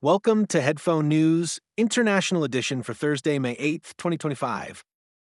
Welcome to Headphone News, International Edition for Thursday, May 8th, 2025.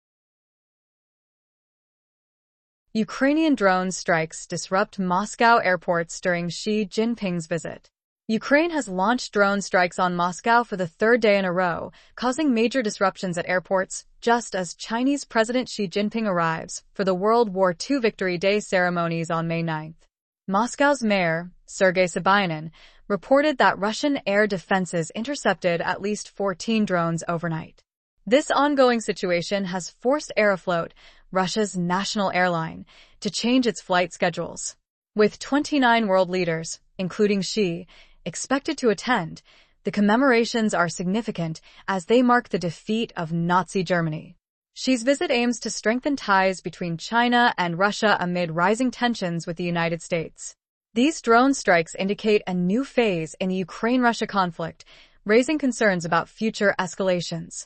Ukrainian drone strikes disrupt Moscow airports during Xi Jinping's visit. Ukraine has launched drone strikes on Moscow for the third day in a row, causing major disruptions at airports, just as Chinese President Xi Jinping arrives for the World War II Victory Day ceremonies on May 9th. Moscow's mayor, Sergei Sobyanin, reported that Russian air defenses intercepted at least 14 drones overnight. This ongoing situation has forced Aeroflot, Russia's national airline, to change its flight schedules. With 29 world leaders, including Xi, expected to attend, the commemorations are significant as they mark the defeat of Nazi Germany. Xi's visit aims to strengthen ties between China and Russia amid rising tensions with the United States. These drone strikes indicate a new phase in the Ukraine-Russia conflict, raising concerns about future escalations.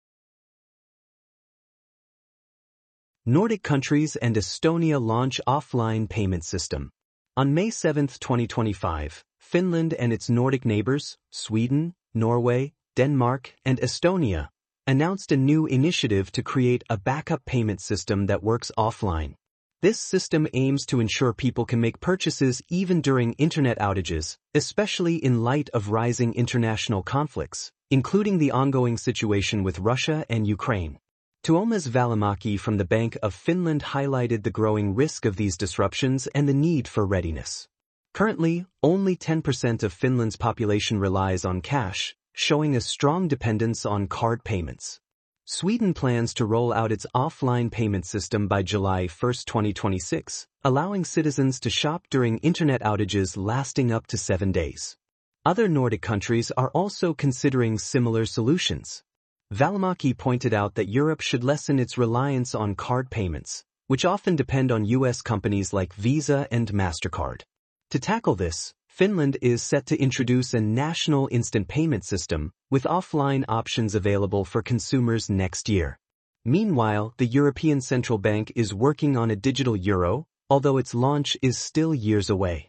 Nordic countries and Estonia launch offline payment system. On May 7, 2025, Finland and its Nordic neighbors, Sweden, Norway, Denmark, and Estonia, announced a new initiative to create a backup payment system that works offline. This system aims to ensure people can make purchases even during internet outages, especially in light of rising international conflicts, including the ongoing situation with Russia and Ukraine. Tuomas Välimäki from the Bank of Finland highlighted the growing risk of these disruptions and the need for readiness. Currently, only 10% of Finland's population relies on cash, showing a strong dependence on card payments. Sweden plans to roll out its offline payment system by July 1, 2026, allowing citizens to shop during internet outages lasting up to 7 days. Other Nordic countries are also considering similar solutions. Välimäki pointed out that Europe should lessen its reliance on card payments, which often depend on U.S. companies like Visa and MasterCard. To tackle this, Finland is set to introduce a national instant payment system, with offline options available for consumers next year. Meanwhile, the European Central Bank is working on a digital euro, although its launch is still years away.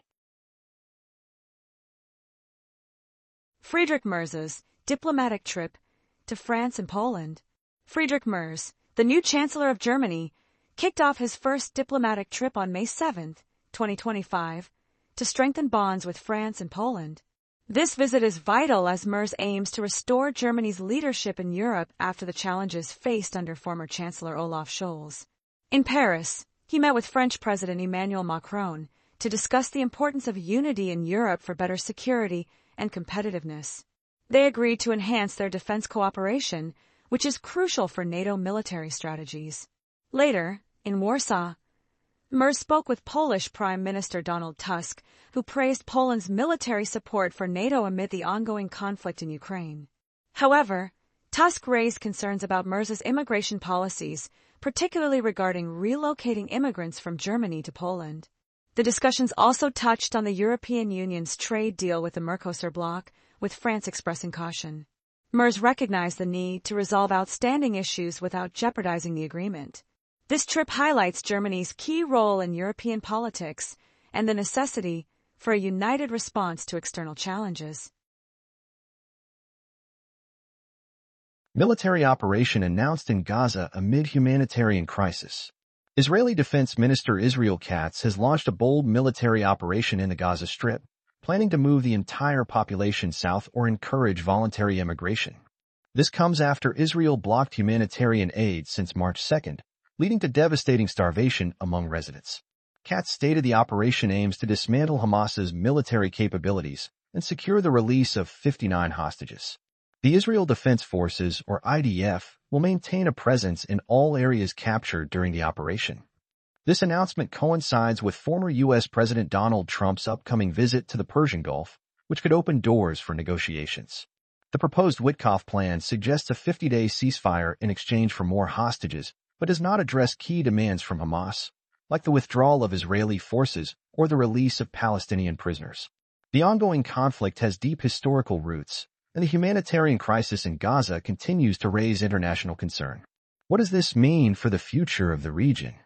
Friedrich Merz's diplomatic trip to France and Poland. Friedrich Merz, the new Chancellor of Germany, kicked off his first diplomatic trip on May 7, 2025, to strengthen bonds with France and Poland. This visit is vital as Merz aims to restore Germany's leadership in Europe after the challenges faced under former Chancellor Olaf Scholz. In Paris, he met with French President Emmanuel Macron to discuss the importance of unity in Europe for better security and competitiveness. They agreed to enhance their defense cooperation, which is crucial for NATO military strategies. Later, in Warsaw, Merz spoke with Polish Prime Minister Donald Tusk, who praised Poland's military support for NATO amid the ongoing conflict in Ukraine. However, Tusk raised concerns about Merz's immigration policies, particularly regarding relocating immigrants from Germany to Poland. The discussions also touched on the European Union's trade deal with the Mercosur bloc, with France expressing caution. Merz recognized the need to resolve outstanding issues without jeopardizing the agreement. This trip highlights Germany's key role in European politics and the necessity for a united response to external challenges. Military operation announced in Gaza amid humanitarian crisis. Israeli Defense Minister Israel Katz has launched a bold military operation in the Gaza Strip, planning to move the entire population south or encourage voluntary immigration. This comes after Israel blocked humanitarian aid since March 2nd, leading to devastating starvation among residents. Katz stated the operation aims to dismantle Hamas's military capabilities and secure the release of 59 hostages. The Israel Defense Forces, or IDF, will maintain a presence in all areas captured during the operation. This announcement coincides with former U.S. President Donald Trump's upcoming visit to the Persian Gulf, which could open doors for negotiations. The proposed Witkoff plan suggests a 50-day ceasefire in exchange for more hostages, but does not address key demands from Hamas, like the withdrawal of Israeli forces or the release of Palestinian prisoners. The ongoing conflict has deep historical roots, and the humanitarian crisis in Gaza continues to raise international concern. What does this mean for the future of the region?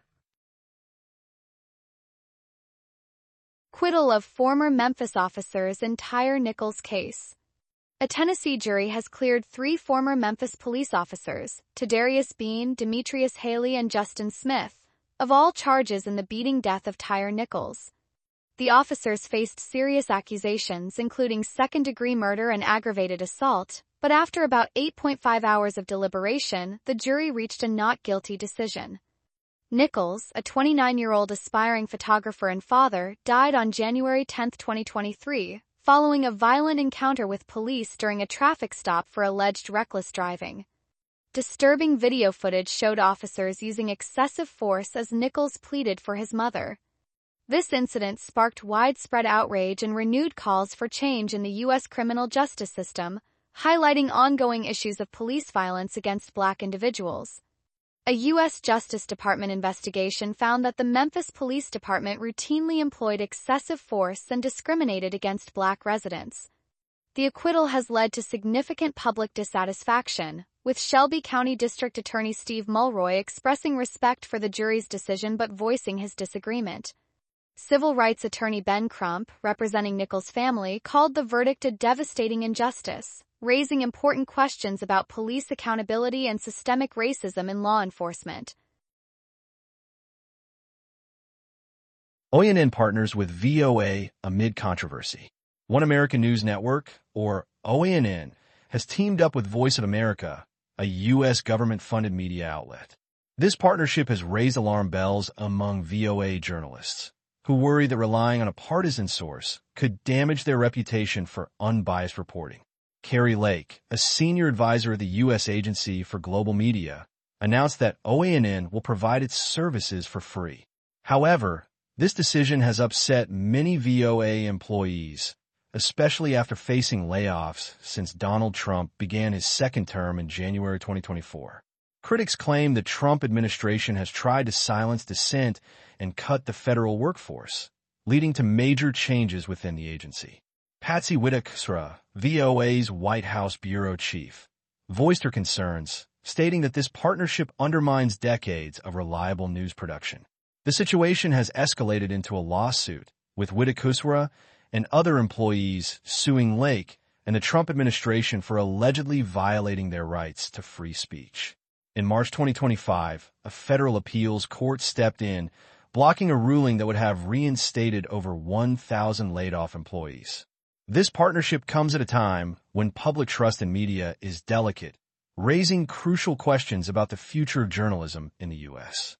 Acquittal of former Memphis officers in Tyre Nichols case. A Tennessee jury has cleared 3 former Memphis police officers, Tadarius Bean, Demetrius Haley, and Justin Smith, of all charges in the beating death of Tyre Nichols. The officers faced serious accusations, including second-degree murder and aggravated assault, but after about 8.5 hours of deliberation, the jury reached a not guilty decision. Nichols, a 29-year-old aspiring photographer and father, died on January 10, 2023, following a violent encounter with police during a traffic stop for alleged reckless driving. Disturbing video footage showed officers using excessive force as Nichols pleaded for his mother. This incident sparked widespread outrage and renewed calls for change in the U.S. criminal justice system, highlighting ongoing issues of police violence against Black individuals. A U.S. Justice Department investigation found that the Memphis Police Department routinely employed excessive force and discriminated against Black residents. The acquittal has led to significant public dissatisfaction, with Shelby County District Attorney Steve Mulroy expressing respect for the jury's decision but voicing his disagreement. Civil rights attorney Ben Crump, representing Nichols' family, called the verdict a devastating injustice, raising important questions about police accountability and systemic racism in law enforcement. OANN partners with VOA amid controversy. One American News Network, or OANN, has teamed up with Voice of America, a U.S. government-funded media outlet. This partnership has raised alarm bells among VOA journalists, who worry that relying on a partisan source could damage their reputation for unbiased reporting. Carrie Lake, a senior advisor of the U.S. Agency for Global Media, announced that OANN will provide its services for free. However, this decision has upset many VOA employees, especially after facing layoffs since Donald Trump began his second term in January 2024. Critics claim the Trump administration has tried to silence dissent and cut the federal workforce, leading to major changes within the agency. Patsy Widakuswara, VOA's White House bureau chief, voiced her concerns, stating that this partnership undermines decades of reliable news production. The situation has escalated into a lawsuit, with Widakuswara and other employees suing Lake and the Trump administration for allegedly violating their rights to free speech. In March 2025, a federal appeals court stepped in, blocking a ruling that would have reinstated over 1,000 laid-off employees. This partnership comes at a time when public trust in media is delicate, raising crucial questions about the future of journalism in the U.S.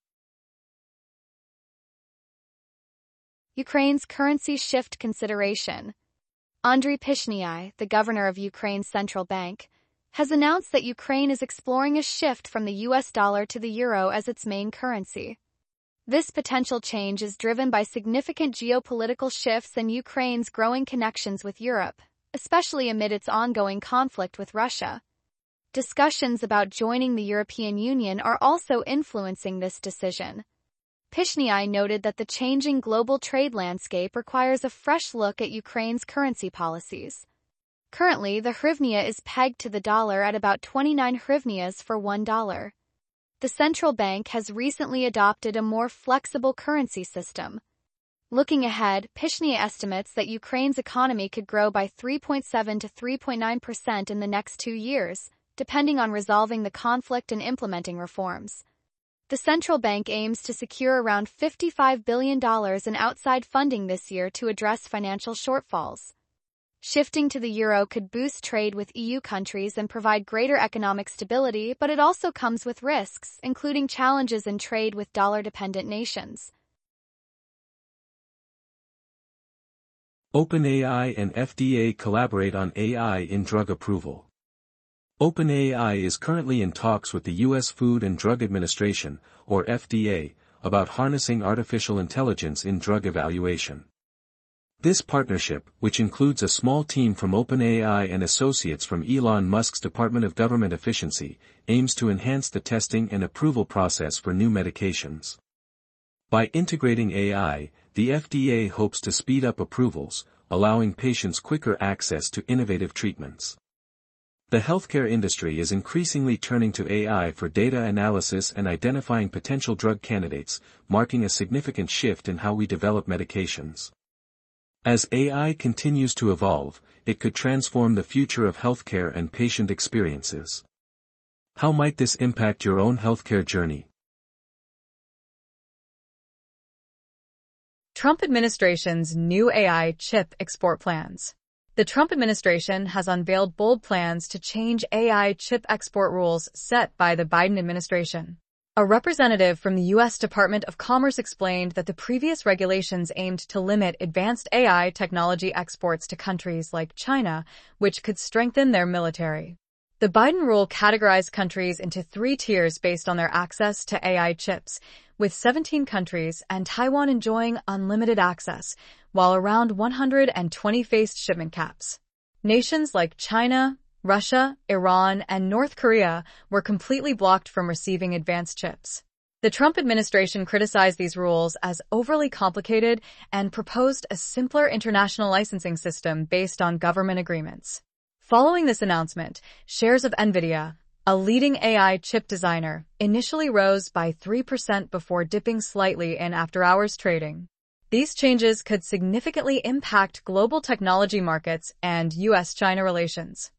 Ukraine's currency shift consideration. Andriy Pishniai, the governor of Ukraine's central bank, has announced that Ukraine is exploring a shift from the U.S. dollar to the euro as its main currency. This potential change is driven by significant geopolitical shifts and Ukraine's growing connections with Europe, especially amid its ongoing conflict with Russia. Discussions about joining the European Union are also influencing this decision. Pishniai noted that the changing global trade landscape requires a fresh look at Ukraine's currency policies. Currently, the hryvnia is pegged to the dollar at about 29 hryvnias for $1. The central bank has recently adopted a more flexible currency system. Looking ahead, Pishniai estimates that Ukraine's economy could grow by 3.7 to 3.9% in the next 2 years, depending on resolving the conflict and implementing reforms. The central bank aims to secure around $55 billion in outside funding this year to address financial shortfalls. Shifting to the euro could boost trade with EU countries and provide greater economic stability, but it also comes with risks, including challenges in trade with dollar-dependent nations. OpenAI and FDA collaborate on AI in drug approval. OpenAI is currently in talks with the U.S. Food and Drug Administration, or FDA, about harnessing artificial intelligence in drug evaluation. This partnership, which includes a small team from OpenAI and associates from Elon Musk's Department of Government Efficiency, aims to enhance the testing and approval process for new medications. By integrating AI, the FDA hopes to speed up approvals, allowing patients quicker access to innovative treatments. The healthcare industry is increasingly turning to AI for data analysis and identifying potential drug candidates, marking a significant shift in how we develop medications. As AI continues to evolve, it could transform the future of healthcare and patient experiences. How might this impact your own healthcare journey? Trump administration's new AI chip export plans. The Trump administration has unveiled bold plans to change AI chip export rules set by the Biden administration. A representative from the U.S. Department of Commerce explained that the previous regulations aimed to limit advanced AI technology exports to countries like China, which could strengthen their military. The Biden rule categorized countries into 3 tiers based on their access to AI chips, with 17 countries and Taiwan enjoying unlimited access, while around 120 faced shipment caps. Nations like China, Russia, Iran, and North Korea were completely blocked from receiving advanced chips. The Trump administration criticized these rules as overly complicated and proposed a simpler international licensing system based on government agreements. Following this announcement, shares of NVIDIA, a leading AI chip designer, initially rose by 3% before dipping slightly in after-hours trading. These changes could significantly impact global technology markets and U.S.-China relations.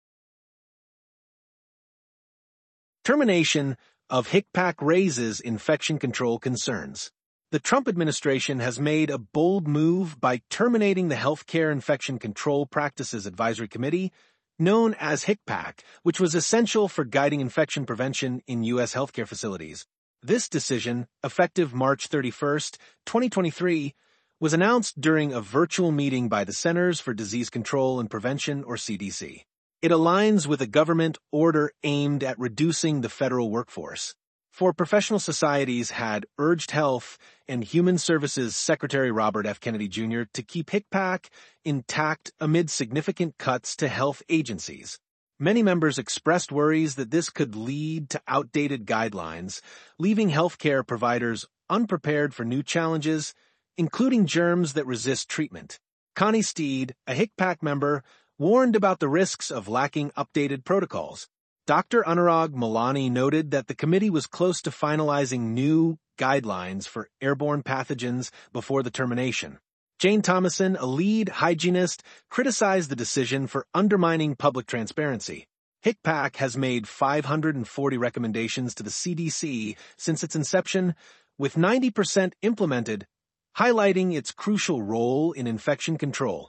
Termination of HICPAC raises infection control concerns. The Trump administration has made a bold move by terminating the Healthcare Infection Control Practices Advisory Committee, known as HICPAC, which was essential for guiding infection prevention in U.S. healthcare facilities. This decision, effective March 31, 2023, was announced during a virtual meeting by the Centers for Disease Control and Prevention, or CDC. It aligns with a government order aimed at reducing the federal workforce. For professional societies had urged Health and Human Services Secretary Robert F. Kennedy Jr. to keep HICPAC intact amid significant cuts to health agencies. Many members expressed worries that this could lead to outdated guidelines, leaving healthcare providers unprepared for new challenges, including germs that resist treatment. Connie Steed, a HICPAC member, warned about the risks of lacking updated protocols. Dr. Anurag Malani noted that the committee was close to finalizing new guidelines for airborne pathogens before the termination. Jane Thomason, a lead hygienist, criticized the decision for undermining public transparency. HICPAC has made 540 recommendations to the CDC since its inception, with 90% implemented, highlighting its crucial role in infection control.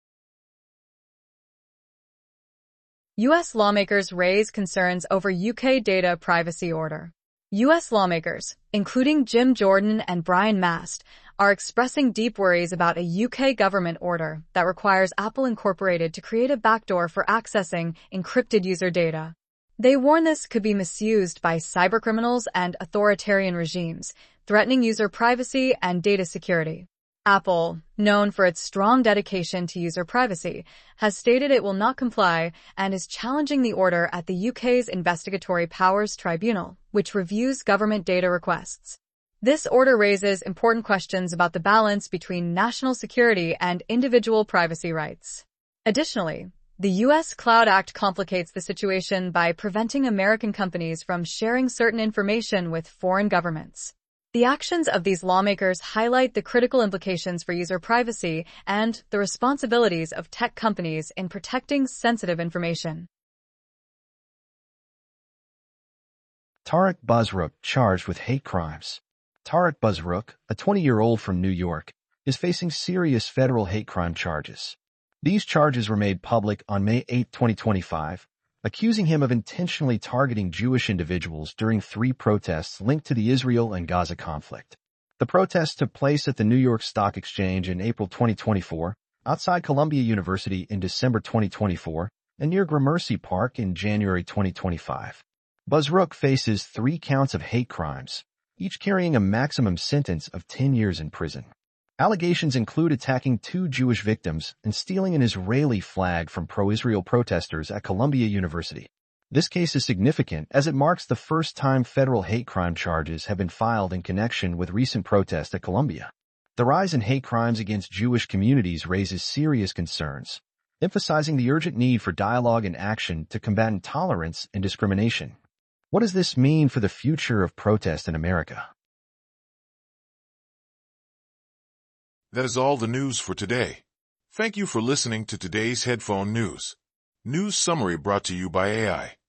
U.S. lawmakers raise concerns over UK data privacy order. U.S. lawmakers, including Jim Jordan and Brian Mast, are expressing deep worries about a UK government order that requires Apple Incorporated to create a backdoor for accessing encrypted user data. They warn this could be misused by cybercriminals and authoritarian regimes, threatening user privacy and data security. Apple, known for its strong dedication to user privacy, has stated it will not comply and is challenging the order at the UK's Investigatory Powers Tribunal, which reviews government data requests. This order raises important questions about the balance between national security and individual privacy rights. Additionally, the U.S. Cloud Act complicates the situation by preventing American companies from sharing certain information with foreign governments. The actions of these lawmakers highlight the critical implications for user privacy and the responsibilities of tech companies in protecting sensitive information. Tarek Buzruk charged with hate crimes. Tarek Buzruk, a 20-year-old from New York, is facing serious federal hate crime charges. These charges were made public on May 8, 2025, accusing him of intentionally targeting Jewish individuals during 3 protests linked to the Israel and Gaza conflict. The protests took place at the New York Stock Exchange in April 2024, outside Columbia University in December 2024, and near Gramercy Park in January 2025. Buzruk faces 3 counts of hate crimes, each carrying a maximum sentence of 10 years in prison. Allegations include attacking 2 Jewish victims and stealing an Israeli flag from pro-Israel protesters at Columbia University. This case is significant as it marks the first time federal hate crime charges have been filed in connection with recent protests at Columbia. The rise in hate crimes against Jewish communities raises serious concerns, emphasizing the urgent need for dialogue and action to combat intolerance and discrimination. What does this mean for the future of protest in America? That is all the news for today. Thank you for listening to today's Headphone News. News summary brought to you by AI.